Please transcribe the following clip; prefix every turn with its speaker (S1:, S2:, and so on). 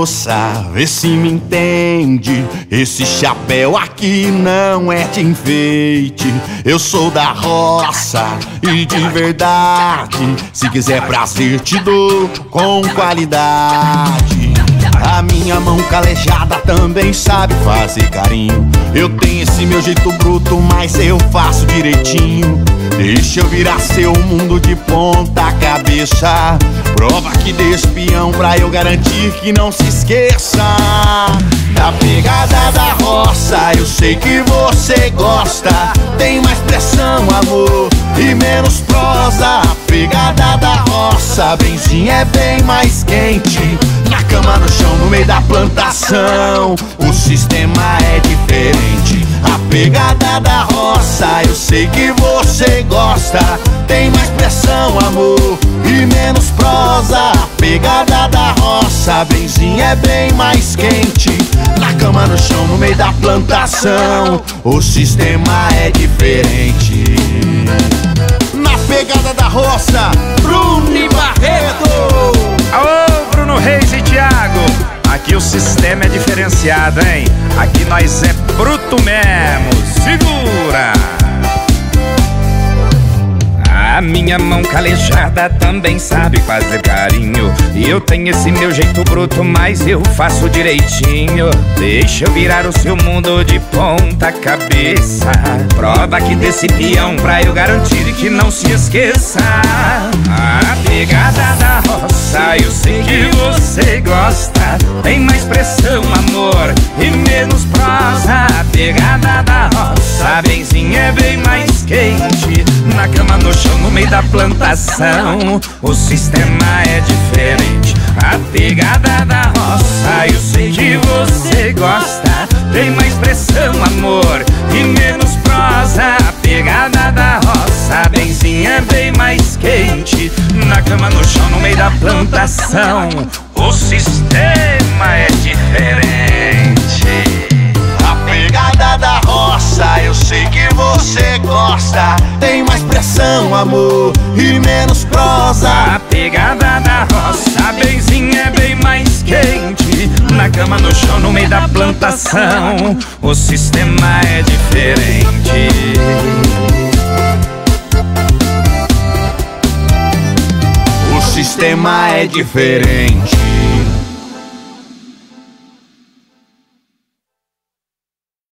S1: moça, vê se me entende. Esse chapéu aqui não é de enfeite. Eu sou da roça e de verdade. Se quiser prazer te dou com qualidade. A minha mão calejada também sabe fazer carinho. Eu tenho esse meu jeito bruto, mas eu faço direitinho. Deixa eu virar seu mundo de ponta cabeça. Prova que dê espião pra eu garantir que não se esqueça da pegada da roça. Eu sei que você gosta. Tem mais pressão, amor, e menos prosa. A pegada da roça, benzinho, é bem mais quente. Na cama, no chão, no meio da plantação, o sistema é diferente. A pegada da roça, eu sei que você gosta. Tem mais pressão, amor, e menos prosa. A pegada da roça, benzinho, é bem mais quente. Na cama, no chão, no meio da plantação, o sistema é diferente. Na pegada da roça, Bruno e Barreto.
S2: Alô, Bruno Reis e Thiago. Aqui o sistema é diferenciado, hein? Aqui nós é bruto mesmo. Segura! A minha mão calejada também sabe fazer carinho. E eu tenho esse meu jeito bruto, mas eu faço direitinho. Deixa eu virar o seu mundo de ponta cabeça. Prova que desse peão pra eu garantir que não se esqueça. A pegada da roça, eu sei que você gosta. Tem mais pressão, amor, e menos prosa. A pegada da roça, benzinho, é bem mais quente. Na cama, no chão, no meio da plantação, o sistema é diferente. A pegada da roça, eu sei que você gosta. Tem mais pressão, amor, e menos prosa. A pegada da roça, benzinho, é bem mais quente. Na cama, no chão, no meio da plantação, o sistema é diferente.
S1: A pegada da roça, eu sei que você gosta. Tem mais pressão, amor, e menos prosa.
S2: A pegada da roça, benzinho, é bem mais quente. Na cama, no chão, no meio da plantação, o sistema é diferente.
S1: O sistema é diferente.